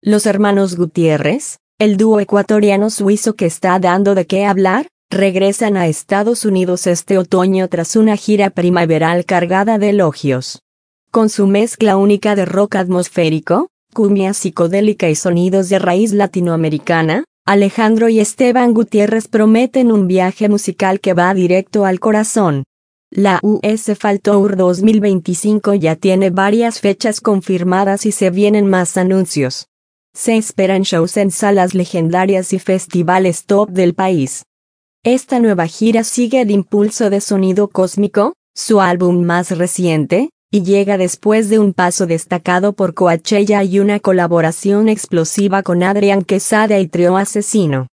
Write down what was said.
Los hermanos Gutiérrez, el dúo ecuatoriano-suizo que está dando de qué hablar, regresan a Estados Unidos este otoño tras una gira primaveral cargada de elogios. Con su mezcla única de rock atmosférico, cumbia psicodélica y sonidos de raíz latinoamericana, Alejandro y Esteban Gutiérrez prometen un viaje musical que va directo al corazón. La US Fall Tour 2025 ya tiene varias fechas confirmadas y se vienen más anuncios. Se esperan shows en salas legendarias y festivales top del país. Esta nueva gira sigue el impulso de Sonido Cósmico, su álbum más reciente, y llega después de un paso destacado por Coachella y una colaboración explosiva con Adrián Quesada y Trío Asesino.